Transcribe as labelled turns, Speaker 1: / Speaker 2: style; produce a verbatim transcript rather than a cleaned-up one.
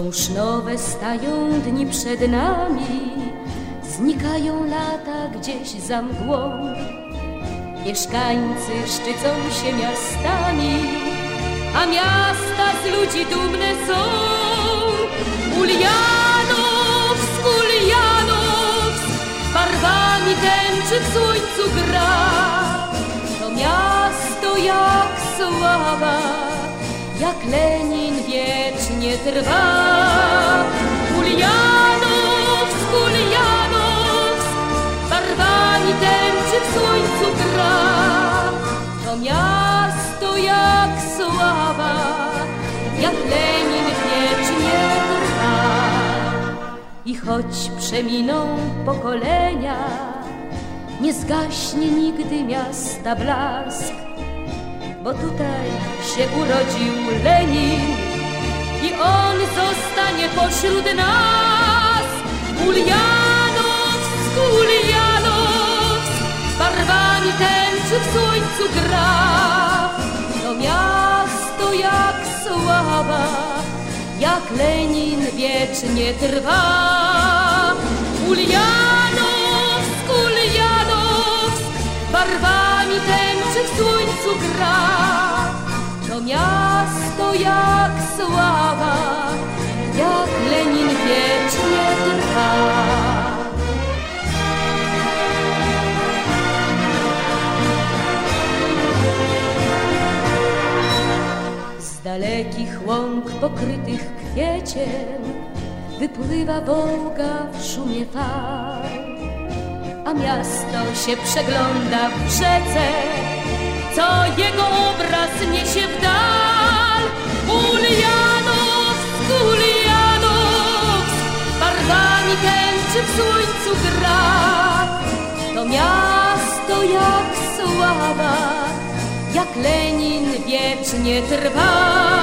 Speaker 1: Wciąż nowe stają dni przed nami, znikają lata gdzieś za mgłą. Mieszkańcy szczycą się miastami, a miasta z ludzi dumne są. Ulianowsk, Ulianowsk, barwami tęczy w słońcu gra. To miasto jak sława, jak Lenin wiecznie trwa. Ulianowsk, Ulianowsk, barwami tęczy w słońcu gra. To miasto jak sława, jak Lenin wiecznie trwa. I choć przeminą pokolenia, nie zgaśnie nigdy miasta blask, bo tutaj się urodził Lenin i on zostanie pośród nas. Ulianowsk, Ulianowsk, barwami tęczy w słońcu gra. To miasto jak sława, jak Lenin wiecznie trwa. Ulianowsk, Ulianowsk, barwami tęczy w słońcu gra. To miasto jak sława, jak Lenin wiecznie trwa. Z dalekich łąk pokrytych kwieciem wypływa Wołga w szumie fal, a miasto się przegląda w rzece, co jego obraz niesie w dal. Ulianowsk, Ulianowsk, barwami tęczy w słońcu gra. To miasto jak sława, jak Lenin wiecznie trwa.